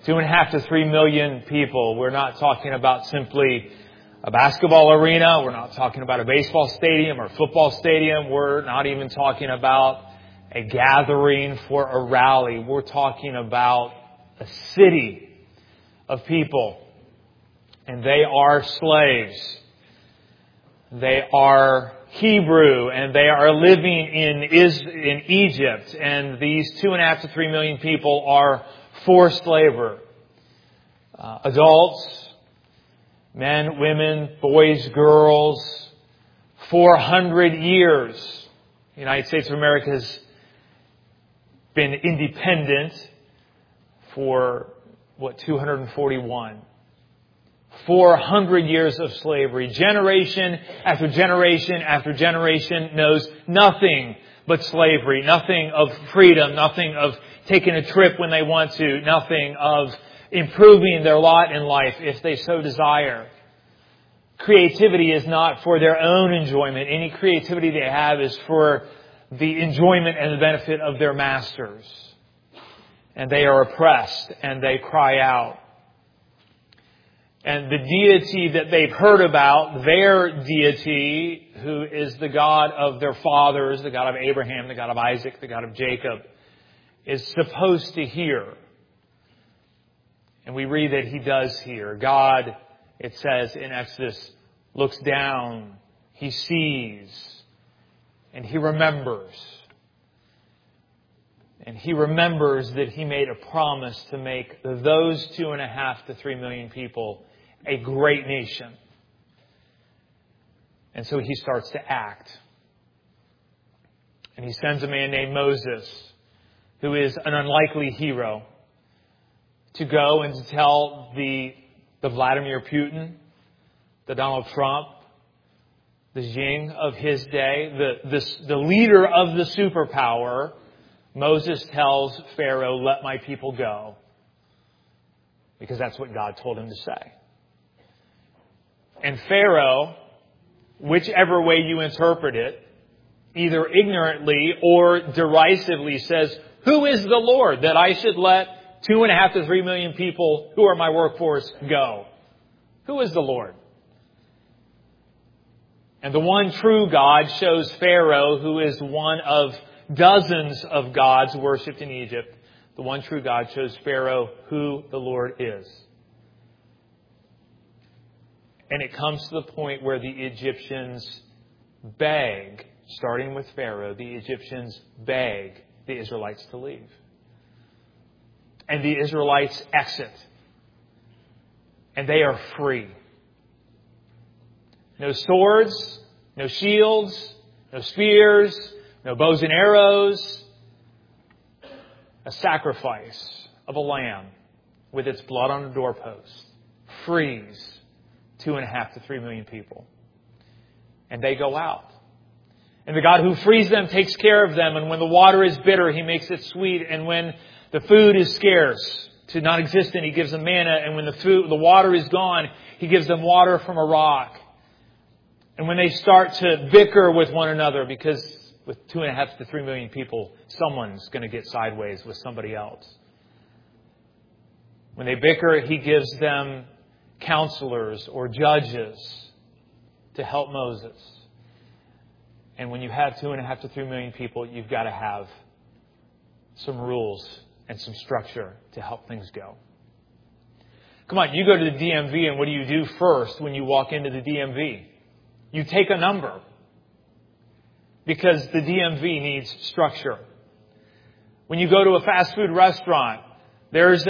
2.5 to 3 million people. We're not talking about simply a basketball arena. We're not talking about a baseball stadium or football stadium. We're not even talking about a gathering for a rally. We're talking about a city of people. And they are slaves. They are Hebrew, and they are living in Egypt. And these 2.5 to 3 million people are forced labor. Adults, men, women, boys, girls. 400 years. The United States of America has been independent for, 241. 400 years of slavery. Generation after generation after generation knows nothing but slavery. Nothing of freedom. Nothing of taking a trip when they want to. Nothing of improving their lot in life if they so desire. Creativity is not for their own enjoyment. Any creativity they have is for the enjoyment and the benefit of their masters. And they are oppressed and they cry out. And the deity that they've heard about, their deity, who is the God of their fathers, the God of Abraham, the God of Isaac, the God of Jacob, is supposed to hear. And we read that He does hear. God, it says in Exodus, looks down, He sees, and He remembers. And He remembers that He made a promise to make those 2.5 to 3 million people a great nation. And so He starts to act. And He sends a man named Moses, who is an unlikely hero, to go and to tell the Vladimir Putin, the Donald Trump, the Xi of his day, the leader of the superpower. Moses tells Pharaoh, let my people go. Because that's what God told him to say. And Pharaoh, whichever way you interpret it, either ignorantly or derisively says, who is the Lord that I should let 2.5 to 3 million people who are my workforce go? Who is the Lord? And the one true God shows Pharaoh, who is one of dozens of gods worshipped in Egypt. The one true God shows Pharaoh who the Lord is. And it comes to the point where the Egyptians beg, starting with Pharaoh, the Egyptians beg the Israelites to leave. And the Israelites exit. And they are free. No swords, no shields, no spears, no bows and arrows. A sacrifice of a lamb with its blood on the doorpost frees 2.5 to 3 million people. And they go out. And the God who frees them takes care of them. And when the water is bitter, He makes it sweet. And when the food is scarce to non-existent, He gives them manna. And when the water is gone, He gives them water from a rock. And when they start to bicker with one another, because with 2.5 to 3 million people, someone's going to get sideways with somebody else. When they bicker, He gives them counselors or judges to help Moses. And when you have 2.5 to 3 million people, you've got to have some rules and some structure to help things go. Come on, you go to the DMV, and what do you do first when you walk into the DMV? You take a number. Because the DMV needs structure. When you go to a fast food restaurant, there's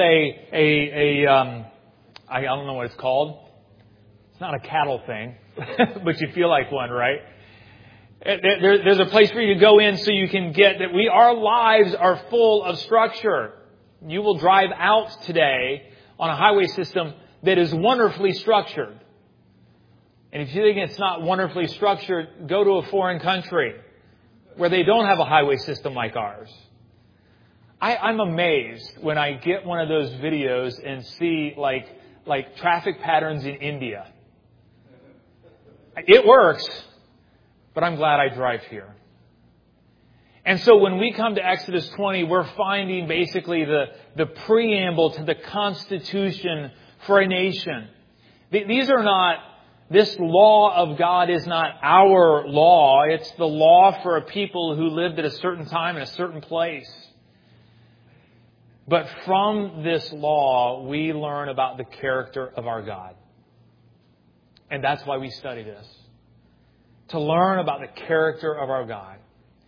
I don't know what it's called. It's not a cattle thing, but you feel like one, right? There's a place for you to go in so you can get that our lives are full of structure. You will drive out today on a highway system that is wonderfully structured. And if you think it's not wonderfully structured, go to a foreign country where they don't have a highway system like ours. I'm amazed when I get one of those videos and see like traffic patterns in India. It works, but I'm glad I drive here. And so when we come to Exodus 20, we're finding basically the preamble to the constitution for a nation. This law of God is not our law. It's the law for a people who lived at a certain time in a certain place. But from this law, we learn about the character of our God. And that's why we study this. To learn about the character of our God.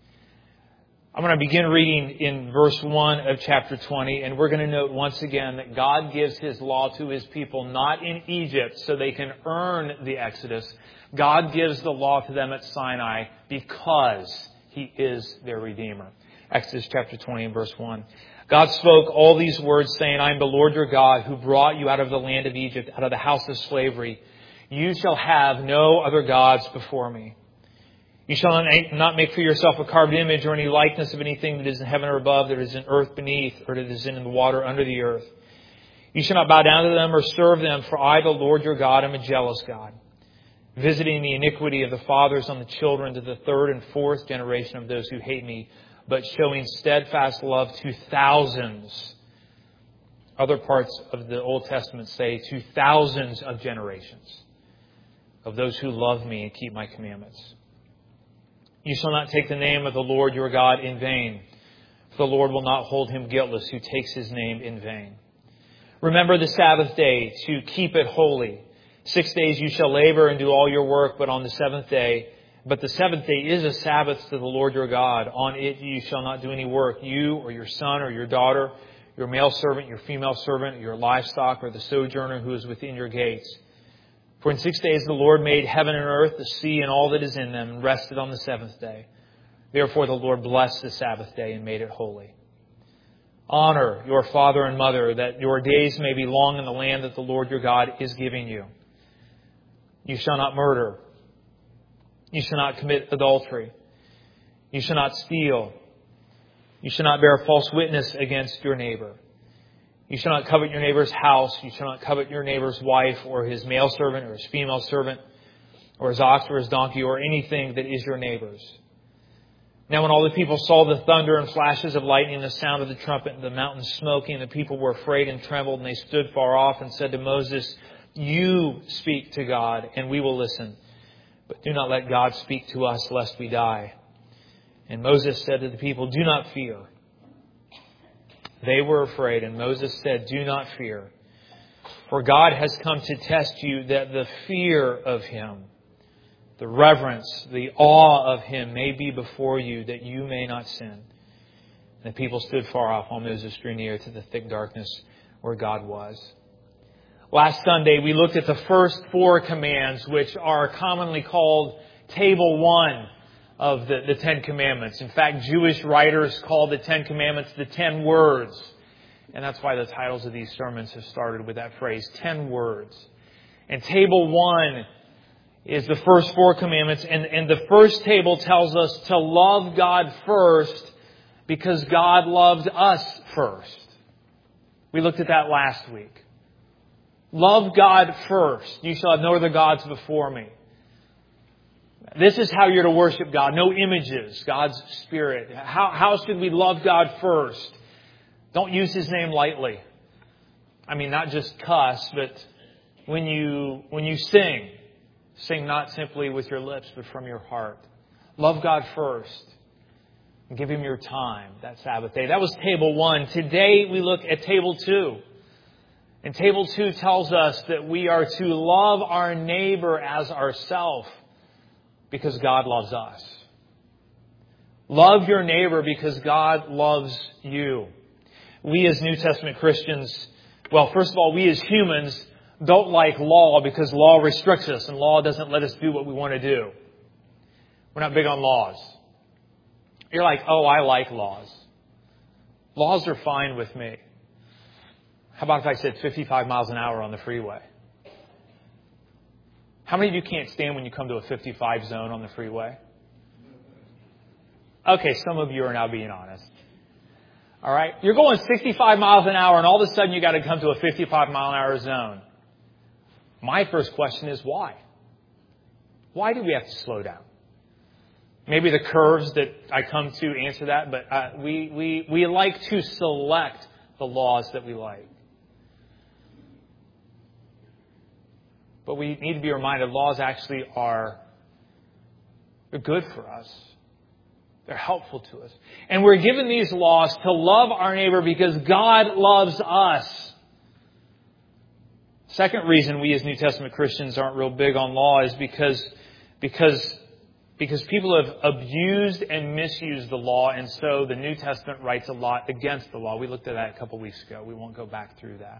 I'm going to begin reading in verse 1 of chapter 20, and we're going to note once again that God gives His law to His people not in Egypt so they can earn the Exodus. God gives the law to them at Sinai because He is their Redeemer. Exodus chapter 20 and verse 1. God spoke all these words, saying, I am the Lord your God who brought you out of the land of Egypt, out of the house of slavery. You shall have no other gods before me. You shall not make for yourself a carved image or any likeness of anything that is in heaven or above, that is in earth beneath, or that is in the water under the earth. You shall not bow down to them or serve them, for I, the Lord your God, am a jealous God, visiting the iniquity of the fathers on the children to the third and fourth generation of those who hate me, but showing steadfast love to thousands. Other parts of the Old Testament say to thousands of generations of those who love me and keep my commandments. You shall not take the name of the Lord your God in vain, for the Lord will not hold him guiltless who takes His name in vain. Remember the Sabbath day to keep it holy. 6 days you shall labor and do all your work, but the seventh day is a Sabbath to the Lord your God. On it you shall not do any work, you or your son or your daughter, your male servant, your female servant, your livestock, or the sojourner who is within your gates. For in 6 days the Lord made heaven and earth, the sea and all that is in them, and rested on the seventh day. Therefore the Lord blessed the Sabbath day and made it holy. Honor your father and mother, that your days may be long in the land that the Lord your God is giving you. You shall not murder. You shall not commit adultery. You shall not steal. You shall not bear false witness against your neighbor. You shall not covet your neighbor's house. You shall not covet your neighbor's wife or his male servant or his female servant or his ox or his donkey or anything that is your neighbor's. Now when all the people saw the thunder and flashes of lightning and the sound of the trumpet and the mountain smoking, the people were afraid and trembled, and they stood far off and said to Moses, You speak to God, and we will listen. But do not let God speak to us, lest we die. And Moses said to the people, Do not fear. They were afraid, and Moses said, Do not fear. For God has come to test you, that the fear of Him, the reverence, the awe of Him may be before you, that you may not sin. And the people stood far off while Moses drew near to the thick darkness where God was. Last Sunday, we looked at the first 4 commands, which are commonly called Table 1 of the 10 Commandments. In fact, Jewish writers call the 10 Commandments the 10 words. And that's why the titles of these sermons have started with that phrase, 10 words. And Table 1 is the first 4 commandments. And the first table tells us to love God first because God loved us first. We looked at that last week. Love God first. You shall have no other gods before me. This is how you're to worship God. No images. God's Spirit. How should we love God first? Don't use His name lightly. I mean, not just cuss, but when you sing, sing not simply with your lips, but from your heart. Love God first. And give Him your time, that Sabbath day. That was Table 1. Today we look at Table 2. And Table 2 tells us that we are to love our neighbor as ourselves because God loves us. Love your neighbor because God loves you. We as New Testament Christians, well, first of all, we as humans don't like law because law restricts us and law doesn't let us do what we want to do. We're not big on laws. You're like, oh, I like laws. Laws are fine with me. How about if I said 55 miles an hour on the freeway? How many of you can't stand when you come to a 55 zone on the freeway? Okay, some of you are now being honest. All right? You're going 65 miles an hour and all of a sudden you got to come to a 55 mile an hour zone. My first question is why? Why do we have to slow down? maybe the curves that I come to answer that, but we like to select the laws that we like. But we need to be reminded laws actually they're good for us. They're helpful to us. And we're given these laws to love our neighbor because God loves us. Second reason we as New Testament Christians aren't real big on law is because people have abused and misused the law, and so the New Testament writes a lot against the law. We looked at that a couple weeks ago. We won't go back through that.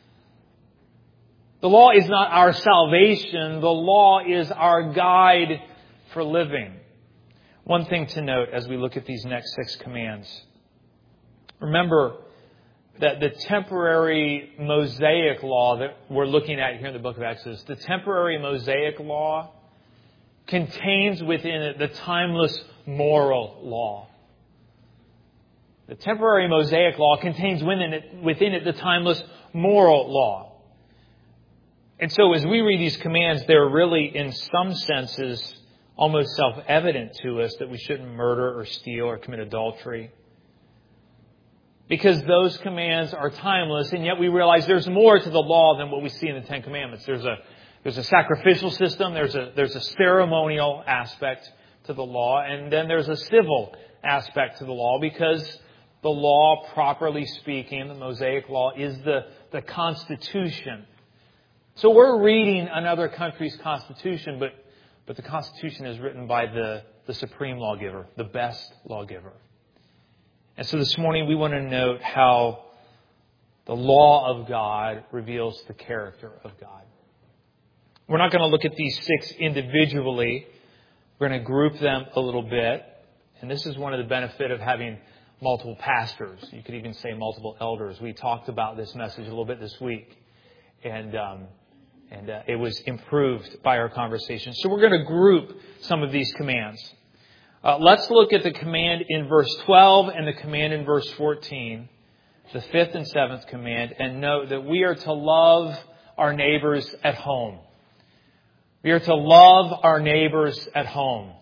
The law is not our salvation. The law is our guide for living. One thing to note as we look at these next 6 commands. Remember that the temporary Mosaic law that we're looking at here in the book of Exodus, the temporary Mosaic law contains within it the timeless moral law. The temporary Mosaic law contains within it the timeless moral law. And so as we read these commands, they're really, in some senses, almost self-evident to us that we shouldn't murder or steal or commit adultery. Because those commands are timeless, and yet we realize there's more to the law than what we see in the Ten Commandments. There's a sacrificial system, there's a ceremonial aspect to the law, and then there's a civil aspect to the law, because the law, properly speaking, the Mosaic law, is the Constitution. So we're reading another country's Constitution, but the Constitution is written by the supreme lawgiver, the best lawgiver. And so this morning we want to note how the law of God reveals the character of God. We're not going to look at these 6 individually. We're going to group them a little bit. And this is one of the benefits of having multiple pastors. You could even say multiple elders. We talked about this message a little bit this week. And it was improved by our conversation. So we're going to group some of these commands. Let's look at the command in verse 12 and the command in verse 14, the 5th and 7th command, and note that we are to love our neighbors at home. We are to love our neighbors at home.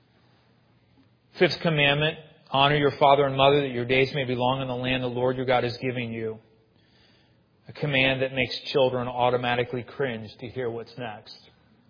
5th commandment, honor your father and mother that your days may be long in the land the Lord your God is giving you. A command that makes children automatically cringe to hear what's next.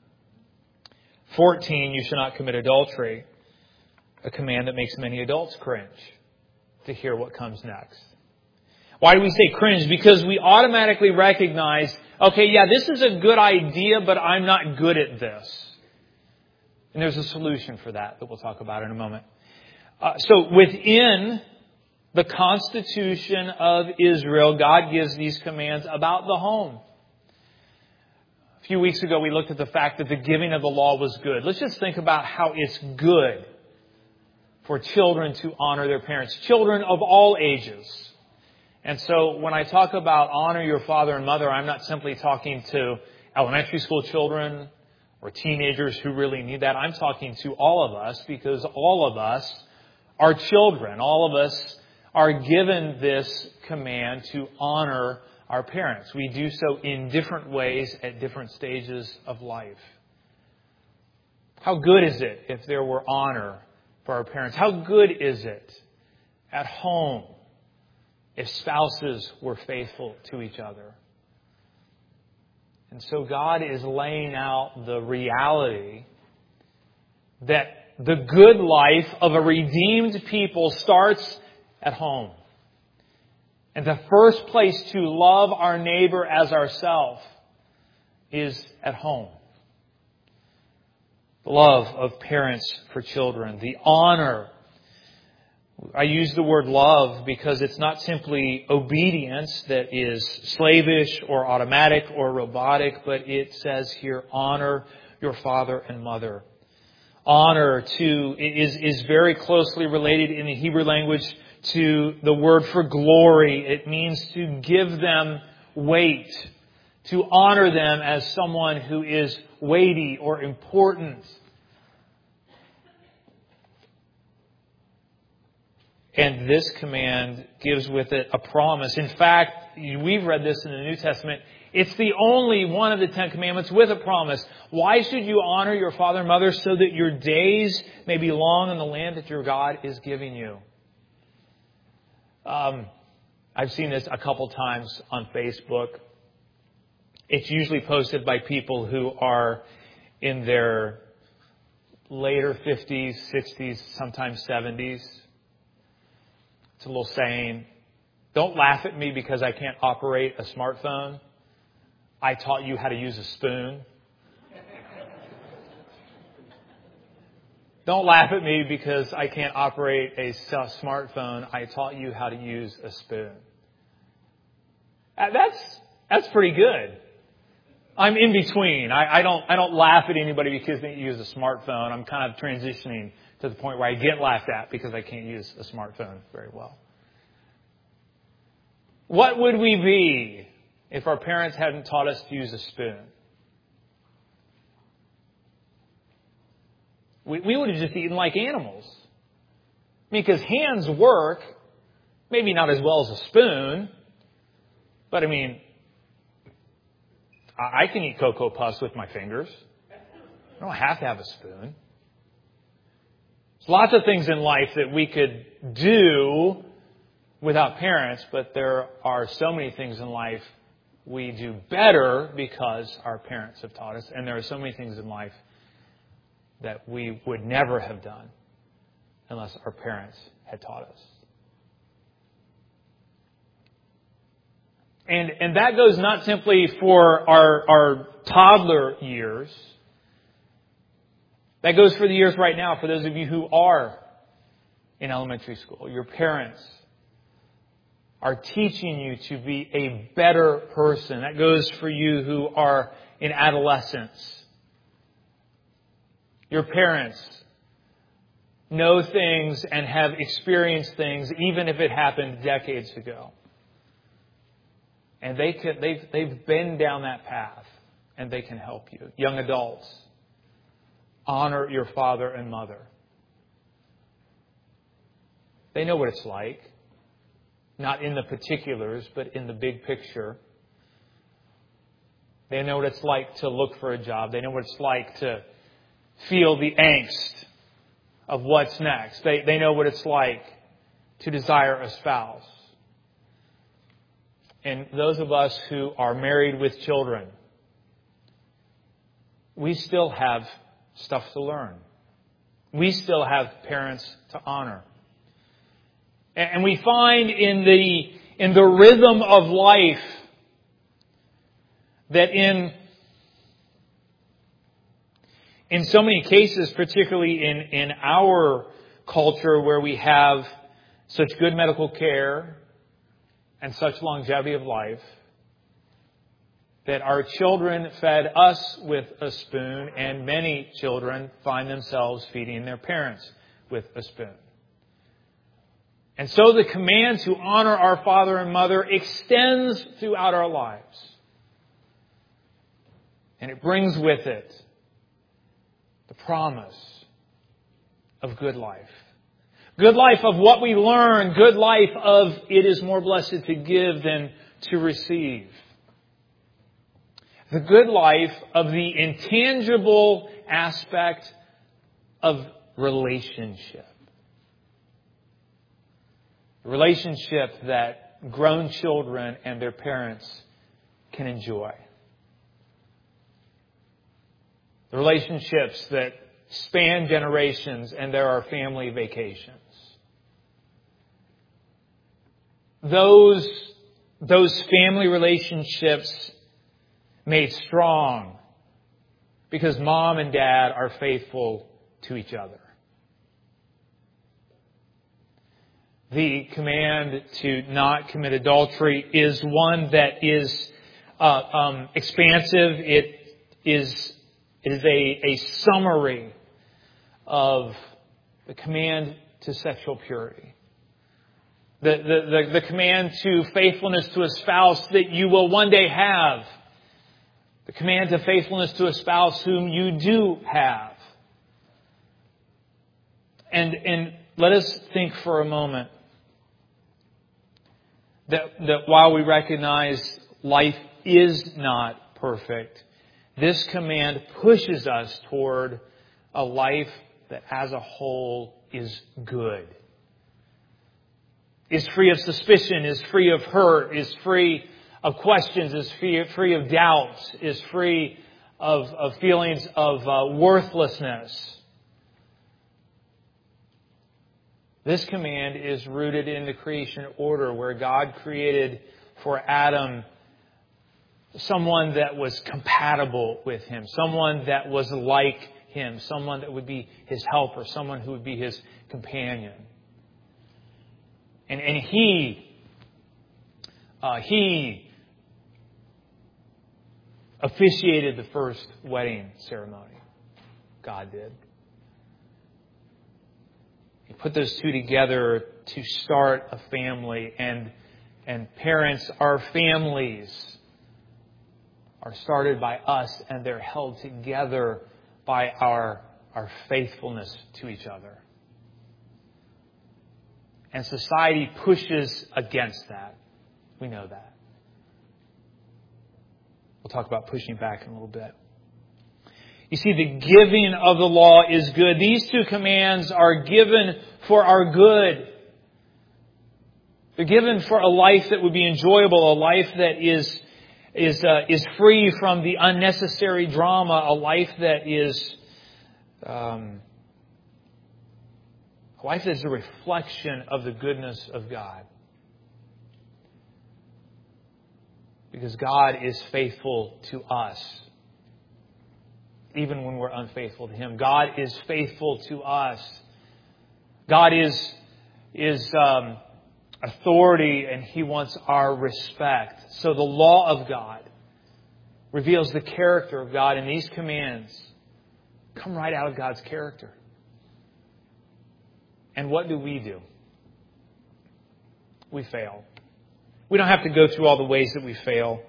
14, you shall not commit adultery. A command that makes many adults cringe to hear what comes next. Why do we say cringe? Because we automatically recognize, okay, yeah, this is a good idea, but I'm not good at this. And there's a solution for that we'll talk about in a moment. So within the Constitution of Israel, God gives these commands about the home. A few weeks ago, we looked at the fact that the giving of the law was good. Let's just think about how it's good for children to honor their parents. Children of all ages. And so when I talk about honor your father and mother, I'm not simply talking to elementary school children or teenagers who really need that. I'm talking to all of us, because all of us are children. All of us are given this command to honor our parents. We do so in different ways at different stages of life. How good is it if there were honor for our parents? How good is it at home if spouses were faithful to each other? And so God is laying out the reality that the good life of a redeemed people starts at home. And the first place to love our neighbor as ourselves is at home. The love of parents for children. The honor. I use the word love because it's not simply obedience that is slavish or automatic or robotic, but it says here, honor your father and mother. Honor is very closely related in the Hebrew language to the word for glory. It means to give them weight, to honor them as someone who is weighty or important. And this command gives with it a promise. In fact, we've read this in the New Testament. It's the only one of the 10 commandments with a promise. Why should you honor your father and mother? So that your days may be long in the land that your God is giving you. I've seen this a couple times on Facebook. It's usually posted by people who are in their later 50s, 60s, sometimes 70s. It's a little saying, don't laugh at me because I can't operate a smartphone. I taught you how to use a spoon. Don't laugh at me because I can't operate a smartphone. I taught you how to use a spoon. That's pretty good. I'm in between. I don't laugh at anybody because they use a smartphone. I'm kind of transitioning to the point where I get laughed at because I can't use a smartphone very well. What would we be if our parents hadn't taught us to use a spoon? We would have just eaten like animals. I mean, because hands work, maybe not as well as a spoon, but I mean, I can eat Cocoa Puffs with my fingers. I don't have to have a spoon. There's lots of things in life that we could do without parents, but there are so many things in life we do better because our parents have taught us, and there are so many things in life that we would never have done unless our parents had taught us. And that goes not simply for our toddler years. That goes for the years right now, for those of you who are in elementary school. Your parents are teaching you to be a better person. That goes for you who are in adolescence. Your parents know things and have experienced things, even if it happened decades ago. And they've been down that path, and they can help you. Young adults, honor your father and mother. They know what it's like. Not in the particulars, but in the big picture. They know what it's like to look for a job. They know what it's like to feel the angst of what's next. They know what it's like to desire a spouse. And those of us who are married with children, we still have stuff to learn. We still have parents to honor. And we find in the rhythm of life that in so many cases, particularly in our culture where we have such good medical care and such longevity of life, that our children fed us with a spoon, and many children find themselves feeding their parents with a spoon. And so the command to honor our father and mother extends throughout our lives. And it brings with it the promise of good life. Good life of what we learn. Good life of it is more blessed to give than to receive. The good life of the intangible aspect of relationship. The relationship that grown children and their parents can enjoy. The relationships that span generations and there are family vacations. Those family relationships made strong because mom and dad are faithful to each other. The command to not commit adultery is one that is expansive. It is a summary of the command to sexual purity. The command to faithfulness to a spouse that you will one day have. The command to faithfulness to a spouse whom you do have. And let us think for a moment that while we recognize life is not perfect, this command pushes us toward a life that as a whole is good. Is free of suspicion, is free of hurt, is free of questions, is free of doubts, is free of feelings of worthlessness. This command is rooted in the creation order where God created for Adam someone that was compatible with him, someone that was like him, someone that would be his helper, someone who would be his companion. And he officiated the first wedding ceremony. God did. He put those two together to start a family. And parents, our families are started by us, and they're held together by our faithfulness to each other. And society pushes against that. We know that. We'll talk about pushing back in a little bit. You see, the giving of the law is good. These two commands are given for our good. They're given for a life that would be enjoyable, a life that is free from the unnecessary drama, a life that is a reflection of the goodness of God. Because God is faithful to us, even when we're unfaithful to Him. God is faithful to us. God is authority, and He wants our respect. So the law of God reveals the character of God, and these commands come right out of God's character. And what do? We fail. We don't have to go through all the ways that we fail.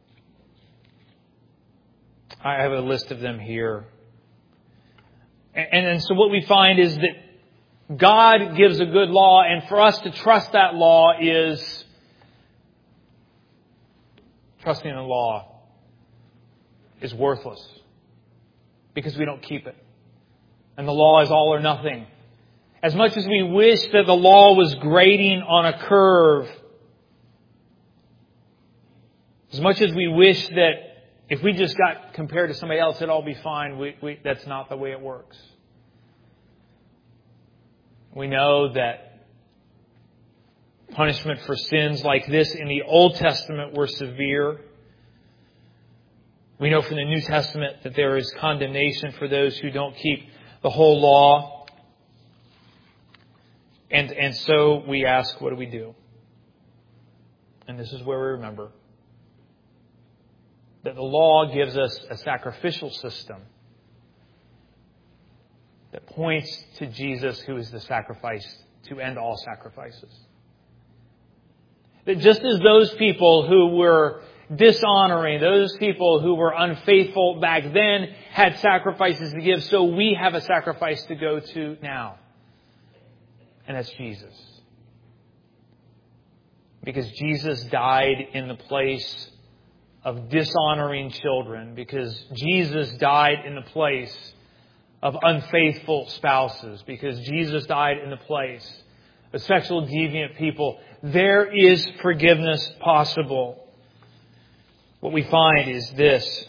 I have a list of them here. And so what we find is that God gives a good law, and for us to trust that law is trusting the law is worthless because we don't keep it. And the law is all or nothing. As much as we wish that the law was grading on a curve, as much as we wish that if we just got compared to somebody else, it'd all be fine, that's not the way it works. We know that punishment for sins like this in the Old Testament were severe. We know from the New Testament that there is condemnation for those who don't keep the whole law. And so we ask, what do we do? And this is where we remember that the law gives us a sacrificial system that points to Jesus, who is the sacrifice to end all sacrifices. That just as those people who were dishonoring, those people who were unfaithful back then had sacrifices to give, so we have a sacrifice to go to now. And that's Jesus. Because Jesus died in the place of dishonoring children, because Jesus died in the place of unfaithful spouses, because Jesus died in the place of sexual deviant people, there is forgiveness possible. What we find is this.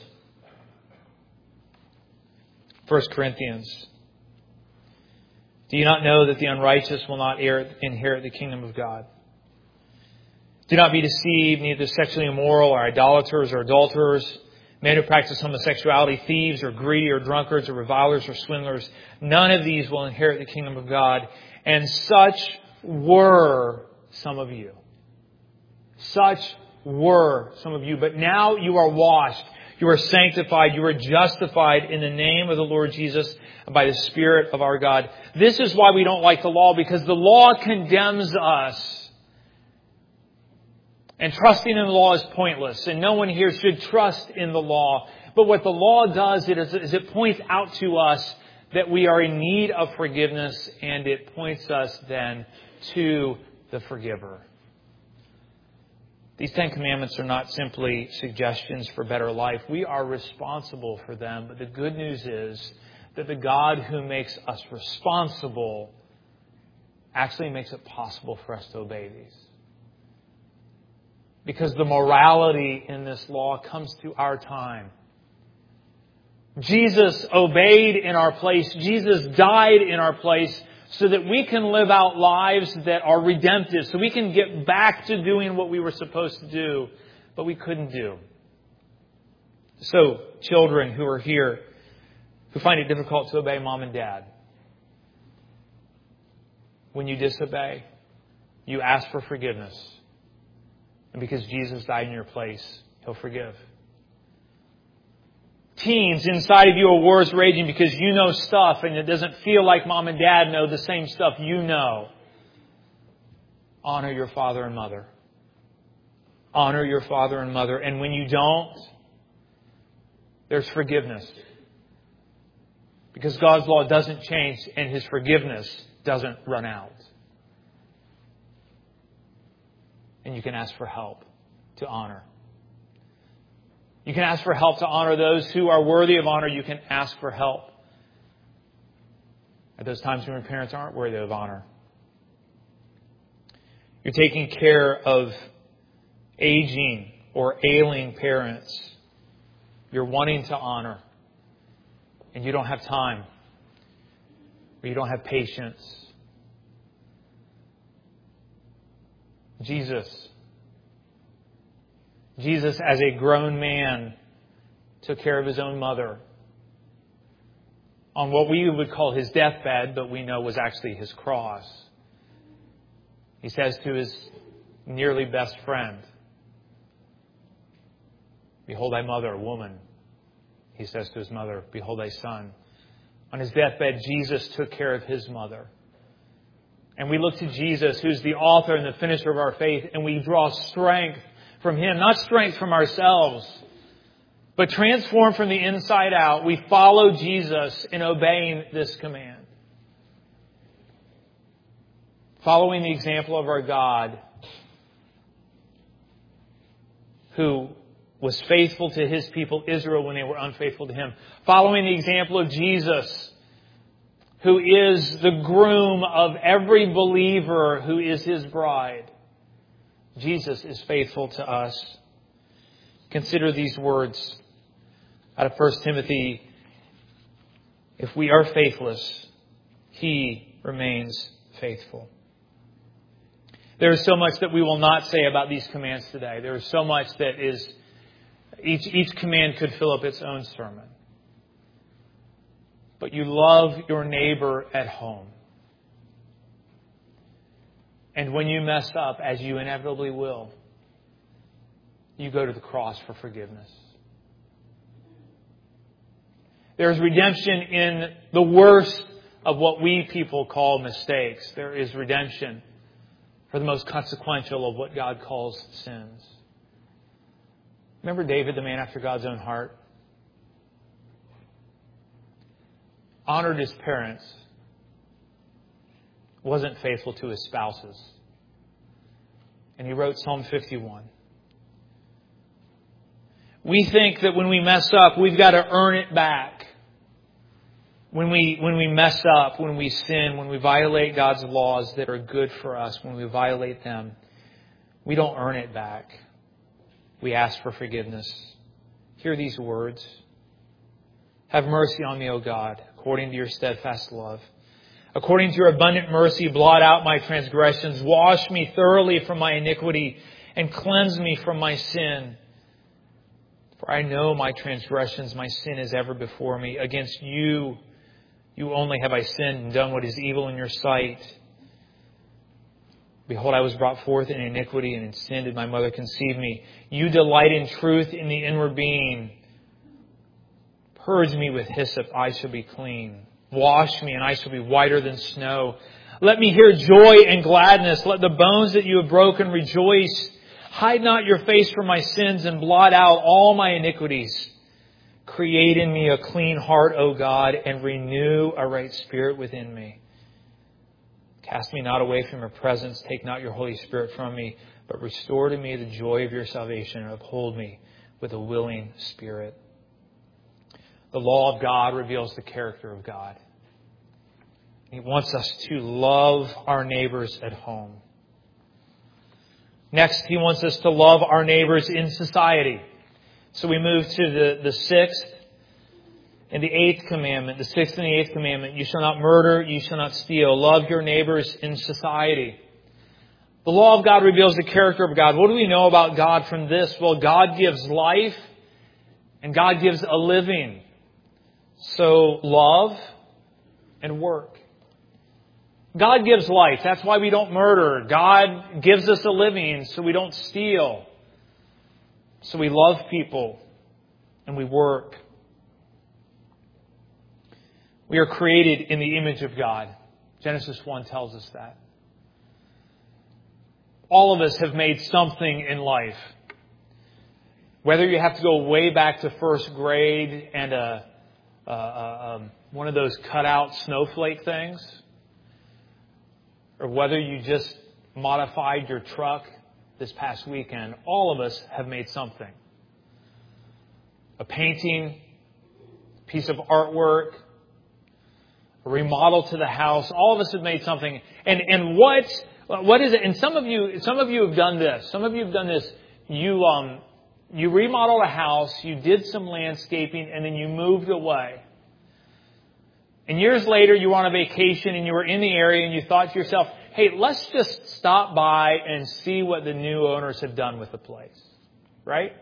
1 Corinthians. Do you not know that the unrighteous will not inherit the kingdom of God? Do not be deceived, neither sexually immoral or idolaters or adulterers, men who practice homosexuality, thieves or greedy or drunkards or revilers or swindlers. None of these will inherit the kingdom of God. And such were some of you. Such were some of you. But now you are washed. You are sanctified. You are justified in the name of the Lord Jesus and by the Spirit of our God. This is why we don't like the law, because the law condemns us. And trusting in the law is pointless. And no one here should trust in the law. But what the law does is it points out to us that we are in need of forgiveness. And it points us then to the forgiver. These 10 commandments are not simply suggestions for better life. We are responsible for them. But the good news is that the God who makes us responsible actually makes it possible for us to obey these. Because the morality in this law comes through our time. Jesus obeyed in our place. Jesus died in our place so that we can live out lives that are redemptive. So we can get back to doing what we were supposed to do, but we couldn't do. So, children who are here, who find it difficult to obey mom and dad, when you disobey, you ask for forgiveness. And because Jesus died in your place, He'll forgive. Teens, inside of you are wars raging because you know stuff and it doesn't feel like mom and dad know the same stuff you know. Honor your father and mother. Honor your father and mother. And when you don't, there's forgiveness. Because God's law doesn't change and His forgiveness doesn't run out. And you can ask for help to honor. You can ask for help to honor those who are worthy of honor. You can ask for help at those times when your parents aren't worthy of honor. You're taking care of aging or ailing parents. You're wanting to honor. And you don't have time. Or you don't have patience. Jesus, as a grown man, took care of His own mother on what we would call His deathbed, but we know was actually His cross. He says to His nearly best friend, "Behold thy mother, woman." He says to His mother, "Behold thy son." On His deathbed, Jesus took care of His mother. And we look to Jesus, who's the author and the finisher of our faith, and we draw strength from Him. Not strength from ourselves, but transformed from the inside out. We follow Jesus in obeying this command. Following the example of our God, who was faithful to His people Israel when they were unfaithful to Him. Following the example of Jesus, who is the groom of every believer who is His bride. Jesus is faithful to us. Consider these words out of 1 Timothy. If we are faithless, He remains faithful. There is so much that we will not say about these commands today. There is so much that is, each command could fill up its own sermon. But you love your neighbor at home. And when you mess up, as you inevitably will, you go to the cross for forgiveness. There is redemption in the worst of what we people call mistakes. There is redemption for the most consequential of what God calls sins. Remember David, the man after God's own heart? Honored his parents, wasn't faithful to his spouses. And he wrote Psalm 51. We think that when we mess up, we've got to earn it back. When we mess up, when we sin, when we violate God's laws that are good for us, when we violate them, we don't earn it back. We ask for forgiveness. Hear these words. Have mercy on me, O God, according to your steadfast love. According to your abundant mercy, blot out my transgressions. Wash me thoroughly from my iniquity and cleanse me from my sin. For I know my transgressions, my sin is ever before me. Against you, you only have I sinned and done what is evil in your sight. Behold, I was brought forth in iniquity, and in sin did my mother conceive me. You delight in truth in the inward being. Purge me with hyssop, I shall be clean. Wash me, and I shall be whiter than snow. Let me hear joy and gladness. Let the bones that you have broken rejoice. Hide not your face from my sins and blot out all my iniquities. Create in me a clean heart, O God, and renew a right spirit within me. Cast me not away from your presence. Take not your Holy Spirit from me. but restore to me the joy of your salvation and uphold me with a willing spirit. The law of God reveals the character of God. He wants us to love our neighbors at home. Next, He wants us to love our neighbors in society. So we move to the sixth and the eighth commandment. The sixth and the eighth commandment. You shall not murder, you shall not steal. Love your neighbors in society. The law of God reveals the character of God. What do we know about God from this? Well, God gives life and God gives a living. So love and work. God gives life. That's why we don't murder. God gives us a living so we don't steal. So we love people and we work. We are created in the image of God. Genesis 1 tells us that. All of us have made something in life. Whether you have to go way back to first grade and one of those cutout snowflake things, or whether you just modified your truck this past weekend, all of us have made something. A painting, a piece of artwork, a remodel to the house. All of us have made something. And what is it? And some of you have done this. Some of you have done this. You remodeled a house, you did some landscaping, and then you moved away. And years later, you were on a vacation and you were in the area and you thought to yourself, hey, let's just stop by and see what the new owners have done with the place. Right?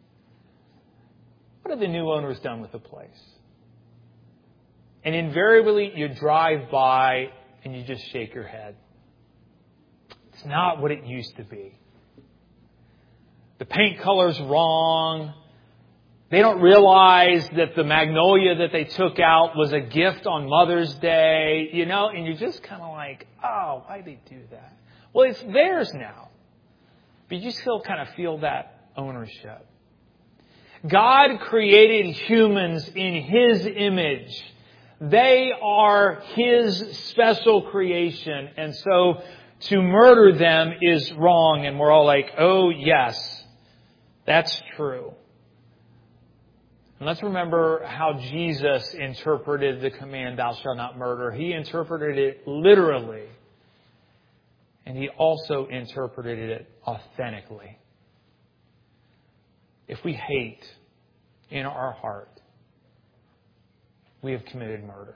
What have the new owners done with the place? And invariably, you drive by and you just shake your head. It's not what it used to be. The paint color's wrong. They don't realize that the magnolia that they took out was a gift on Mother's Day, and you're just kind of like, oh, why'd they do that? Well, it's theirs now. But you still kind of feel that ownership. God created humans in His image. They are His special creation. And so to murder them is wrong. And we're all like, oh, yes, that's true. And let's remember how Jesus interpreted the command, thou shalt not murder. He interpreted it literally. And He also interpreted it authentically. If we hate in our heart, we have committed murder.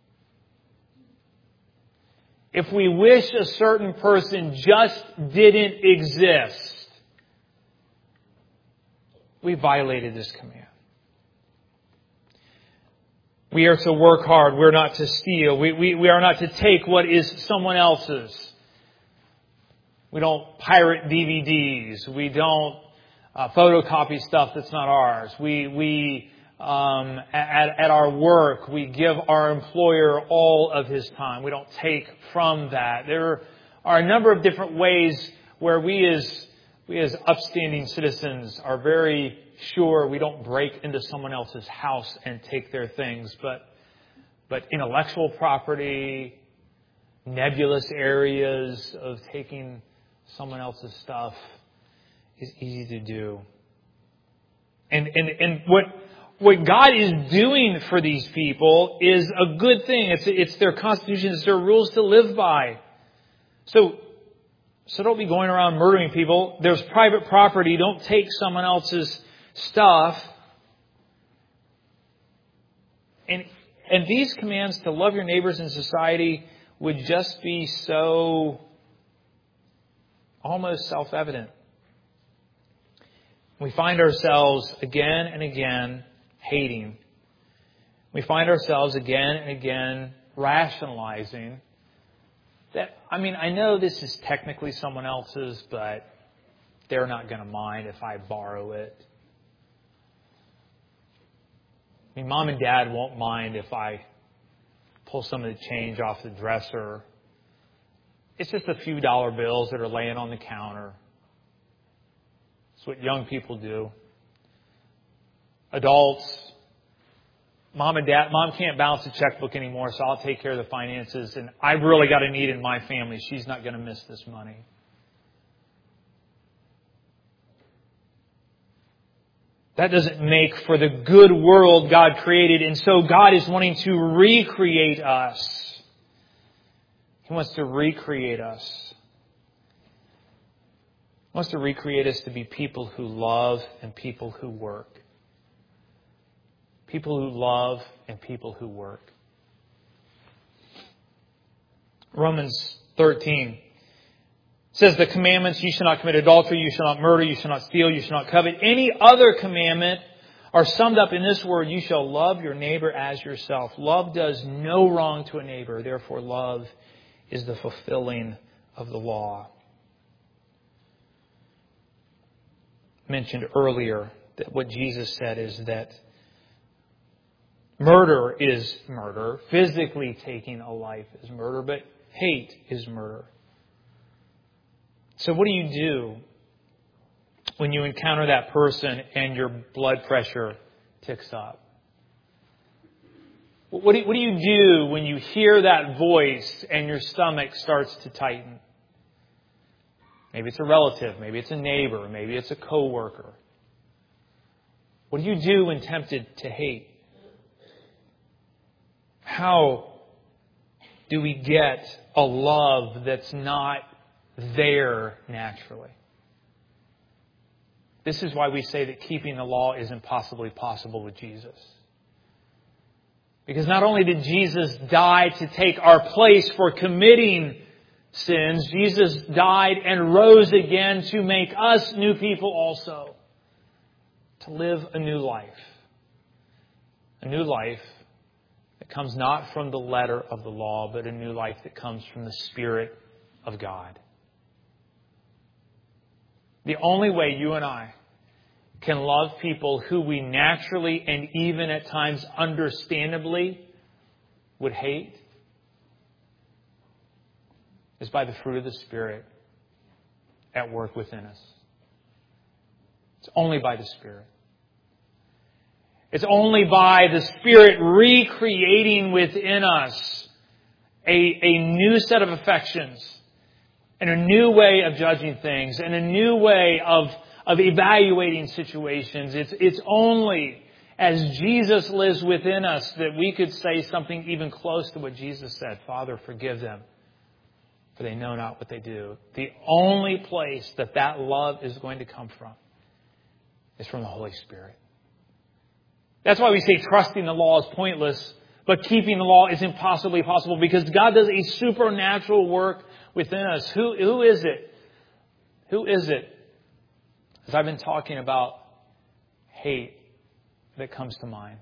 If we wish a certain person just didn't exist, we violated this command. We are to work hard. We're not to steal. We are not to take what is someone else's. We don't pirate DVDs. We don't photocopy stuff that's not ours. At our work, we give our employer all of his time. We don't take from that. There are a number of different ways where we as upstanding citizens are very sure we don't break into someone else's house and take their things. But intellectual property, nebulous areas of taking someone else's stuff is easy to do. And what God is doing for these people is a good thing. It's their constitution. It's their rules to live by. So don't be going around murdering people. There's private property. Don't take someone else's stuff. And these commands to love your neighbors in society would just be so almost self-evident. We find ourselves again and again hating. We find ourselves again and again rationalizing that, I know this is technically someone else's, but they're not going to mind if I borrow it. Mom and Dad won't mind if I pull some of the change off the dresser. It's just a few dollar bills that are laying on the counter. It's what young people do. Adults, Mom can't balance a checkbook anymore, so I'll take care of the finances. And I've really got a need in my family. She's not going to miss this money. That doesn't make for the good world God created. And so God is wanting to recreate us. He wants to recreate us. He wants to recreate us to be people who love and people who work. People who love and people who work. Romans 13 says the commandments, you shall not commit adultery, you shall not murder, you shall not steal, you shall not covet. Any other commandment are summed up in this word, you shall love your neighbor as yourself. Love does no wrong to a neighbor. Therefore, love is the fulfilling of the law. Mentioned earlier that what Jesus said is that murder is murder. Physically taking a life is murder, but hate is murder. So what do you do when you encounter that person and your blood pressure ticks up? What do you do when you hear that voice and your stomach starts to tighten? Maybe it's a relative, maybe it's a neighbor, maybe it's a coworker. What do you do when tempted to hate? How do we get a love that's not there naturally? This is why we say that keeping the law is impossibly possible with Jesus. Because not only did Jesus die to take our place for committing sins, Jesus died and rose again to make us new people also. To live a new life. A new life that comes not from the letter of the law, but a new life that comes from the Spirit of God. The only way you and I can love people who we naturally and even at times understandably would hate is by the fruit of the Spirit at work within us. It's only by the Spirit. It's only by the Spirit recreating within us a new set of affections and a new way of judging things and a new way of evaluating situations. It's only as Jesus lives within us that we could say something even close to what Jesus said. Father, forgive them, for they know not what they do. The only place that love is going to come from is from the Holy Spirit. That's why we say trusting the law is pointless, but keeping the law is impossibly possible, because God does a supernatural work within us. Who is it? Who is it? As I've been talking about hate that comes to mind.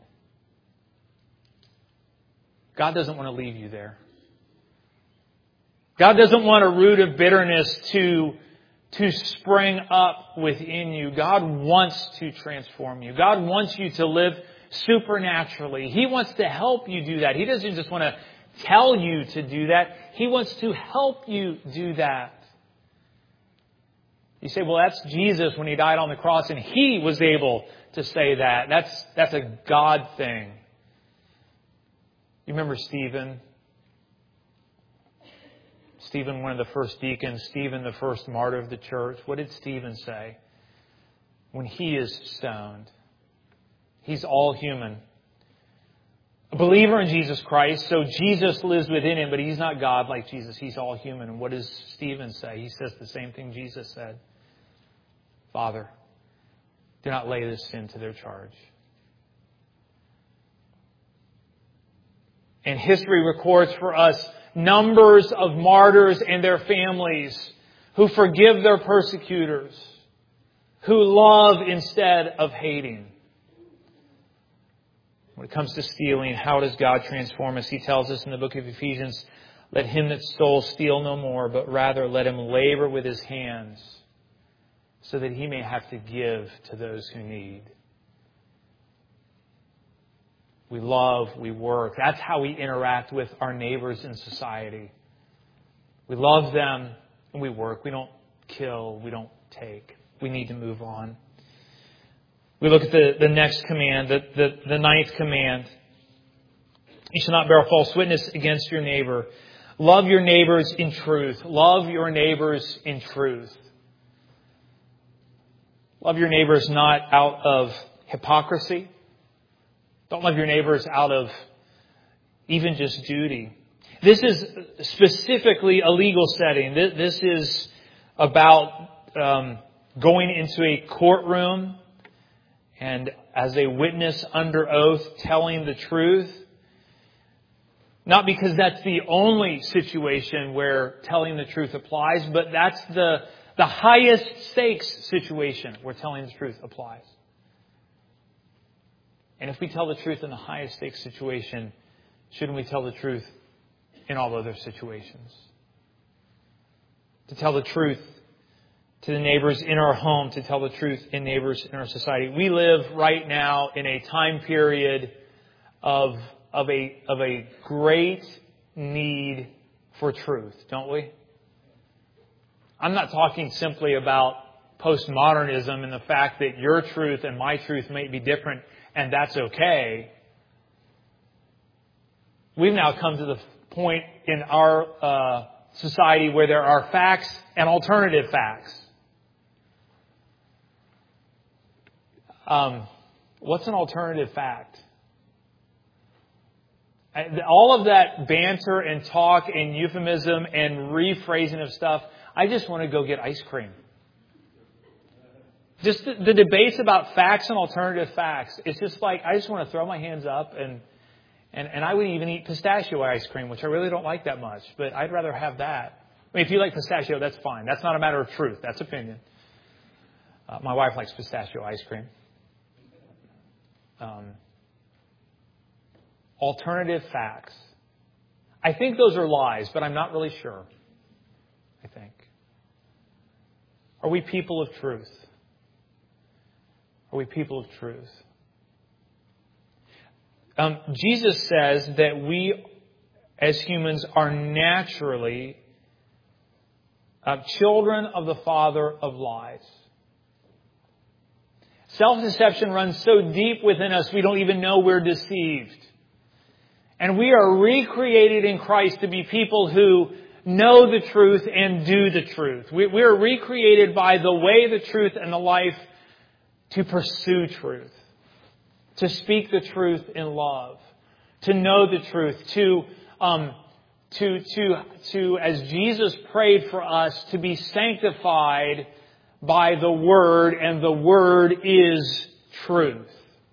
God doesn't want to leave you there. God doesn't want a root of bitterness to spring up within you. God wants to transform you. God wants you to live supernaturally. He wants to help you do that. He doesn't just want to tell you to do that. He wants to help you do that. You say, well, that's Jesus when He died on the cross and He was able to say that. That's a God thing. You remember Stephen? Stephen, one of the first deacons, Stephen, the first martyr of the church. What did Stephen say when he is stoned? He's all human. A believer in Jesus Christ, so Jesus lives within him, but he's not God like Jesus. He's all human. And what does Stephen say? He says the same thing Jesus said. Father, do not lay this sin to their charge. And history records for us numbers of martyrs and their families who forgive their persecutors, who love instead of hating. When it comes to stealing, how does God transform us? He tells us in the book of Ephesians, let him that stole steal no more, but rather let him labor with his hands so that he may have to give to those who need. We love, we work. That's how we interact with our neighbors in society. We love them and we work. We don't kill, we don't take. We need to move on. We look at the next command, the ninth command. You shall not bear false witness against your neighbor. Love your neighbors in truth. Love your neighbors in truth. Love your neighbors not out of hypocrisy. Don't love your neighbors out of even just duty. This is specifically a legal setting. This is about going into a courtroom and as a witness under oath telling the truth. Not because that's the only situation where telling the truth applies, but that's the highest stakes situation where telling the truth applies. And if we tell the truth in the highest stakes situation, shouldn't we tell the truth in all other situations? To tell the truth to the neighbors in our home, to tell the truth in neighbors in our society. We live right now in a time period of a great need for truth, don't we? I'm not talking simply about postmodernism and the fact that your truth and my truth may be different, and that's okay. We've now come to the point in our society where there are facts and alternative facts. What's an alternative fact? All of that banter and talk and euphemism and rephrasing of stuff, I just want to go get ice cream. Just the debates about facts and alternative facts, it's just like I just want to throw my hands up and I would even eat pistachio ice cream, which I really don't like that much, but I'd rather have that. I mean, if you like pistachio, that's fine. That's not a matter of truth. That's opinion. My wife likes pistachio ice cream. Alternative facts. I think those are lies, but I'm not really sure. I think. Are we people of truth? Are we people of truth? Jesus says that we, as humans, are naturally children of the father of lies. Self-deception runs so deep within us we don't even know we're deceived. And we are recreated in Christ to be people who know the truth and do the truth. We are recreated by the way, the truth, and the life to pursue truth. To speak the truth in love. To know the truth. To as Jesus prayed for us, to be sanctified by the Word, and the Word is truth.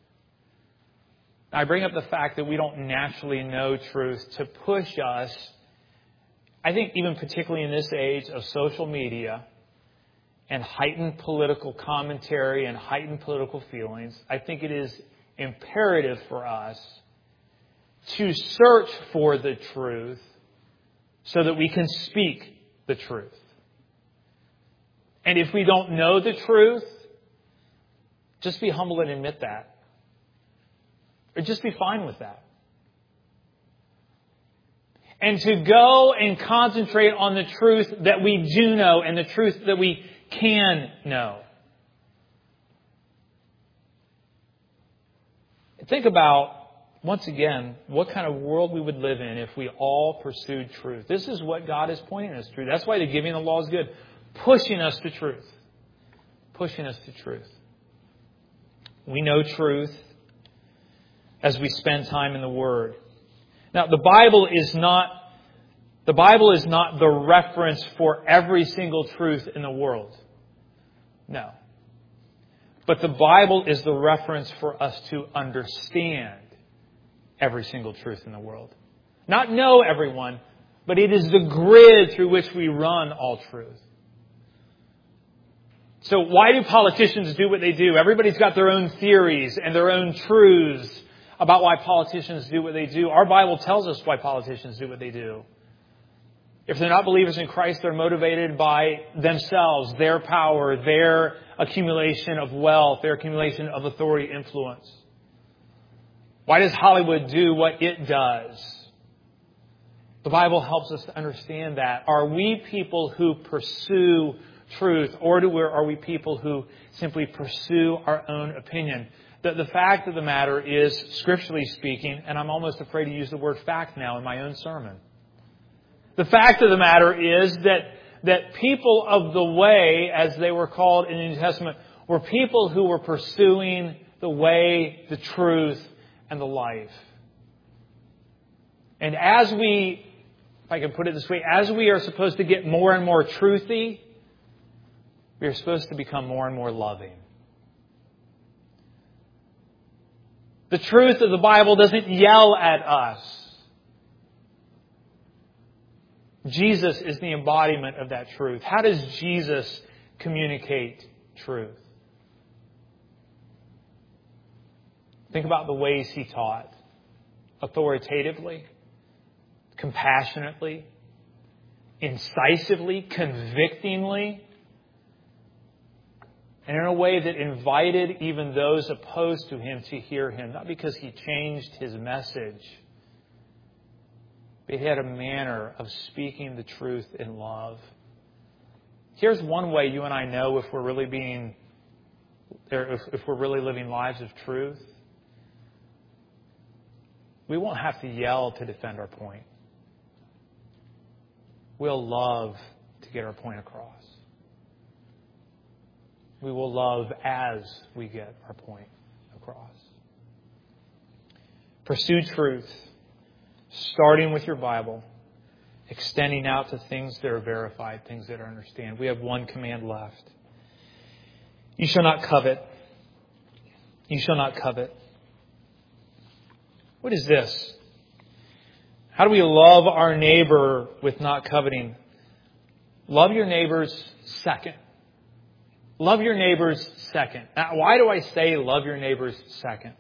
I bring up the fact that we don't naturally know truth to push us, I think even particularly in this age of social media and heightened political commentary and heightened political feelings, I think it is imperative for us to search for the truth so that we can speak the truth. And if we don't know the truth, just be humble and admit that. Or just be fine with that. And to go and concentrate on the truth that we do know and the truth that we can know. Think about, once again, what kind of world we would live in if we all pursued truth. This is what God is pointing us to. That's why the giving of the law is good. Pushing us to truth. Pushing us to truth. We know truth as we spend time in the Word. Now, the Bible is not the reference for every single truth in the world. No. But the Bible is the reference for us to understand every single truth in the world. Not know everyone, but it is the grid through which we run all truth. So why do politicians do what they do? Everybody's got their own theories and their own truths about why politicians do what they do. Our Bible tells us why politicians do what they do. If they're not believers in Christ, they're motivated by themselves, their power, their accumulation of wealth, their accumulation of authority, influence. Why does Hollywood do what it does? The Bible helps us to understand that. Are we people who pursue truth, or are we people who simply pursue our own opinion? The fact of the matter is, scripturally speaking, and I'm almost afraid to use the word fact now in my own sermon. The fact of the matter is that people of the way, as they were called in the New Testament, were people who were pursuing the way, the truth, and the life. And as we, if I can put it this way, as we are supposed to get more and more truthy, we are supposed to become more and more loving. The truth of the Bible doesn't yell at us. Jesus is the embodiment of that truth. How does Jesus communicate truth? Think about the ways He taught. Authoritatively, compassionately, incisively, convictingly, and in a way that invited even those opposed to Him to hear Him. Not because He changed His message, but He had a manner of speaking the truth in love. Here's one way you and I know if we're really living lives of truth. We won't have to yell to defend our point. We'll love to get our point across. We will love as we get our point across. Pursue truth, starting with your Bible, extending out to things that are verified, things that are understood. We have one command left. You shall not covet. You shall not covet. What is this? How do we love our neighbor with not coveting? Love your neighbors second. Love your neighbors second. Now, why do I say love your neighbors second?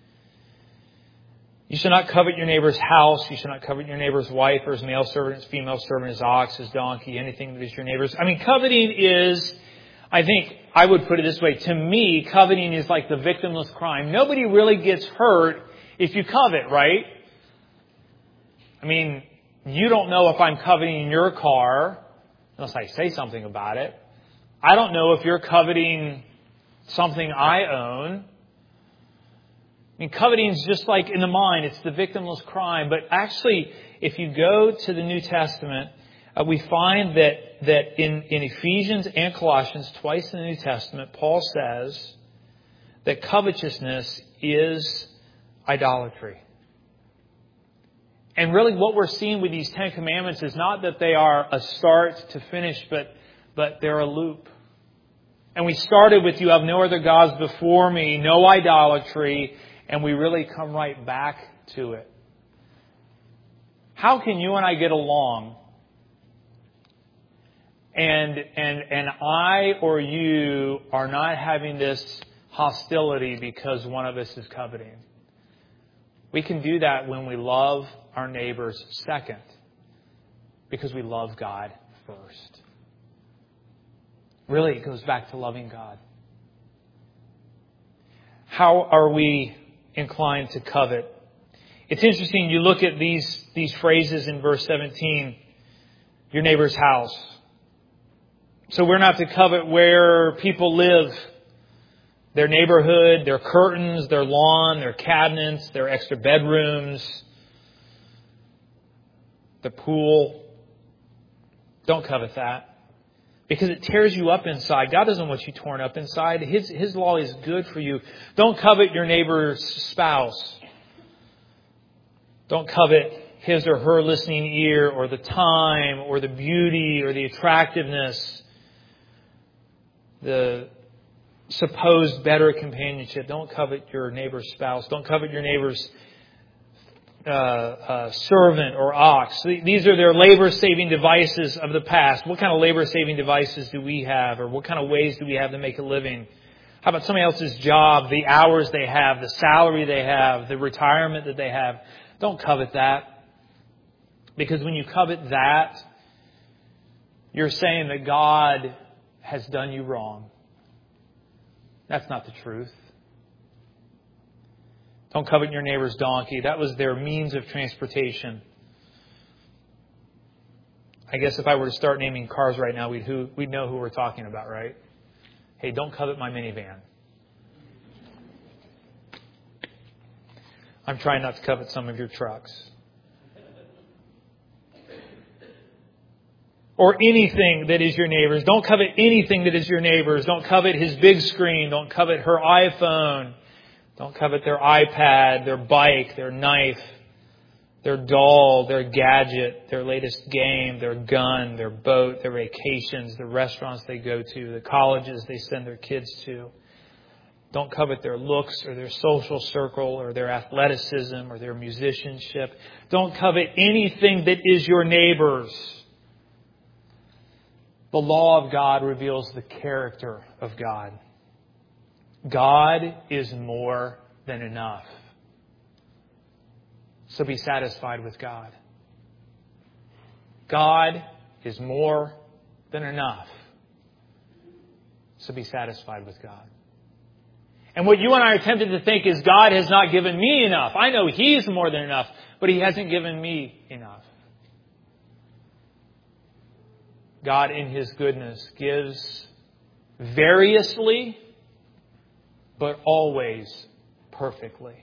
You shall not covet your neighbor's house. You shall not covet your neighbor's wife or his male servant, his female servant, his ox, his donkey, anything that is your neighbor's. I mean, coveting is, I think I would put it this way. To me, coveting is like the victimless crime. Nobody really gets hurt if you covet, right? I mean, you don't know if I'm coveting your car unless I say something about it. I don't know if you're coveting something I own. I mean, coveting is just like in the mind. It's the victimless crime. But actually, if you go to the New Testament, we find that in Ephesians and Colossians, twice in the New Testament, Paul says that covetousness is idolatry. And really what we're seeing with these 10 commandments is not that they are a start to finish, but they're a loop. And we started with, you have no other gods before me, no idolatry, and we really come right back to it. How can you and I get along and I or you are not having this hostility because one of us is coveting? We can do that when we love our neighbors second, because we love God first. Really, it goes back to loving God. How are we inclined to covet? It's interesting, you look at these phrases in verse 17, your neighbor's house. So we're not to covet where people live, their neighborhood, their curtains, their lawn, their cabinets, their extra bedrooms, the pool. Don't covet that, because it tears you up inside. God doesn't want you torn up inside. His law is good for you. Don't covet your neighbor's spouse. Don't covet his or her listening ear, or the time, or the beauty, or the attractiveness, the supposed better companionship. Don't covet your neighbor's spouse. Don't covet your neighbor's servant or ox. These are their labor-saving devices of the past. What kind of labor-saving devices do we have? Or what kind of ways do we have to make a living? How about somebody else's job, the hours they have, the salary they have, the retirement that they have? Don't covet that. Because when you covet that, you're saying that God has done you wrong. That's not the truth. Don't covet your neighbor's donkey. That was their means of transportation. I guess if I were to start naming cars right now, we'd know who we're talking about, right? Hey, don't covet my minivan. I'm trying not to covet some of your trucks. Or anything that is your neighbor's. Don't covet anything that is your neighbor's. Don't covet his big screen. Don't covet her iPhone. Don't covet their iPad, their bike, their knife, their doll, their gadget, their latest game, their gun, their boat, their vacations, the restaurants they go to, the colleges they send their kids to. Don't covet their looks or their social circle or their athleticism or their musicianship. Don't covet anything that is your neighbor's. The law of God reveals the character of God. God is more than enough. So be satisfied with God. God is more than enough. So be satisfied with God. And what you and I are tempted to think is God has not given me enough. I know He's more than enough, but He hasn't given me enough. God in His goodness gives variously, but always perfectly.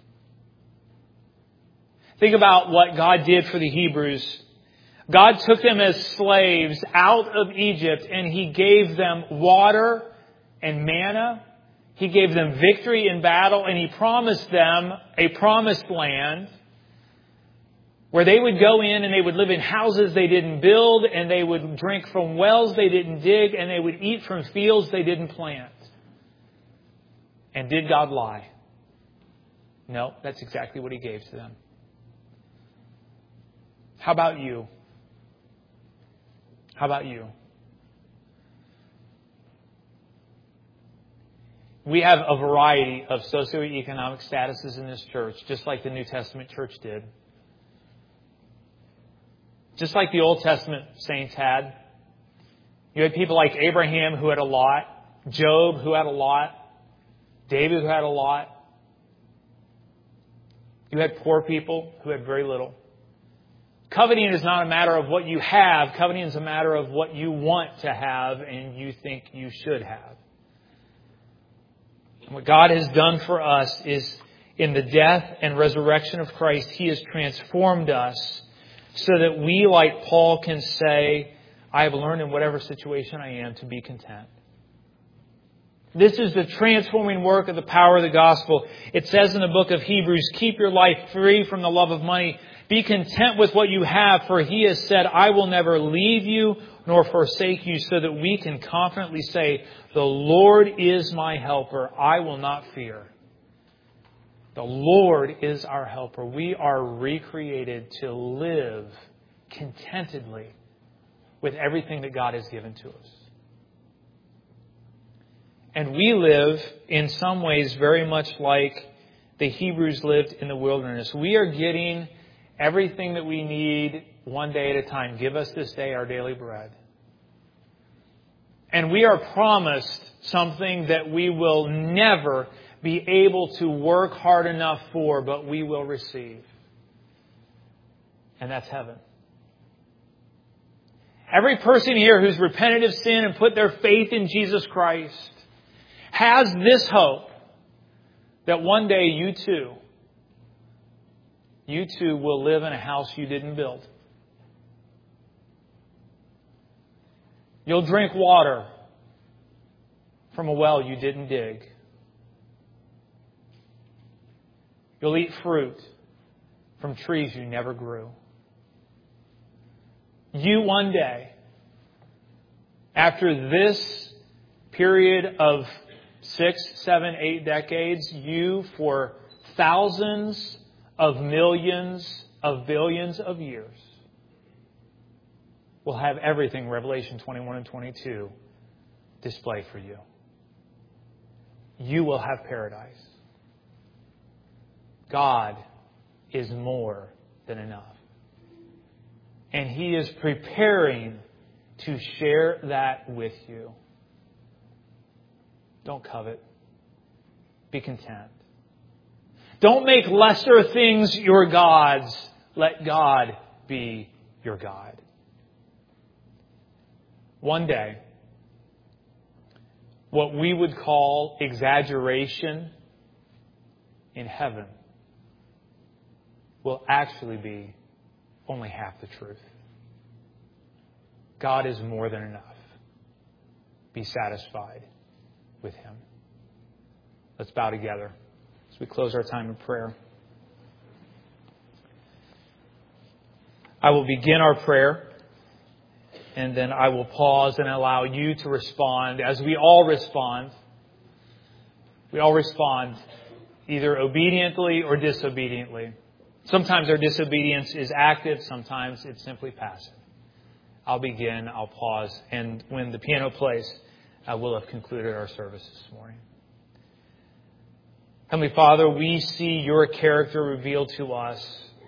Think about what God did for the Hebrews. God took them as slaves out of Egypt and He gave them water and manna. He gave them victory in battle and He promised them a promised land where they would go in and they would live in houses they didn't build, and they would drink from wells they didn't dig, and they would eat from fields they didn't plant. And did God lie? No, that's exactly what He gave to them. How about you? How about you? We have a variety of socioeconomic statuses in this church, just like the New Testament church did. Just like the Old Testament saints had. You had people like Abraham who had a lot, Job who had a lot, David who had a lot. You had poor people who had very little. Coveting is not a matter of what you have. Coveting is a matter of what you want to have and you think you should have. And what God has done for us is in the death and resurrection of Christ, He has transformed us so that we, like Paul, can say, I have learned in whatever situation I am to be content. This is the transforming work of the power of the gospel. It says in the book of Hebrews, keep your life free from the love of money. Be content with what you have, for He has said, I will never leave you nor forsake you, so that we can confidently say, the Lord is my helper. I will not fear. The Lord is our helper. We are recreated to live contentedly with everything that God has given to us. And we live in some ways very much like the Hebrews lived in the wilderness. We are getting everything that we need one day at a time. Give us this day our daily bread. And we are promised something that we will never be able to work hard enough for, but we will receive. And that's heaven. Every person here who's repented of sin and put their faith in Jesus Christ has this hope that one day you too will live in a house you didn't build. You'll drink water from a well you didn't dig. You'll eat fruit from trees you never grew. You one day, after this period of 6, 7, 8 decades, you for thousands of millions of billions of years will have everything Revelation 21 and 22 display for you. You will have paradise. God is more than enough. And He is preparing to share that with you. Don't covet. Be content. Don't make lesser things your gods. Let God be your God. One day, what we would call exaggeration in heaven will actually be only half the truth. God is more than enough. Be satisfied with Him. Let's bow together. as we close our time in prayer. I will begin our prayer, and then I will pause and allow you to respond as we all respond. We all respond either obediently or disobediently. Sometimes our disobedience is active, sometimes it's simply passive. I'll begin, I'll pause, and when the piano plays, we'll have concluded our service this morning. Heavenly Father, we see your character revealed to us.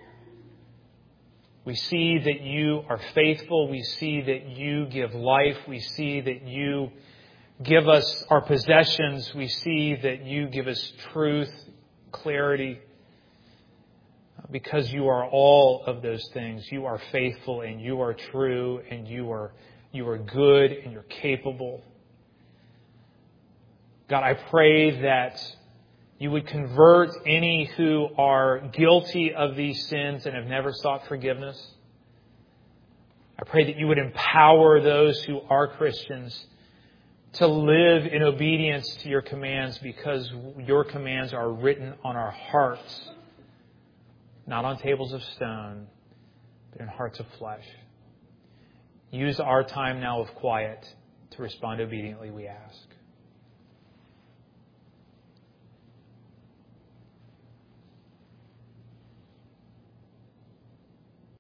We see that you are faithful. We see that you give life. We see that you give us our possessions. We see that you give us truth, clarity. Because you are all of those things. You are faithful and you are true and you are good and you're capable. God, I pray that you would convert any who are guilty of these sins and have never sought forgiveness. I pray that you would empower those who are Christians to live in obedience to your commands, because your commands are written on our hearts, not on tables of stone, but in hearts of flesh. Use our time now of quiet to respond obediently, we ask.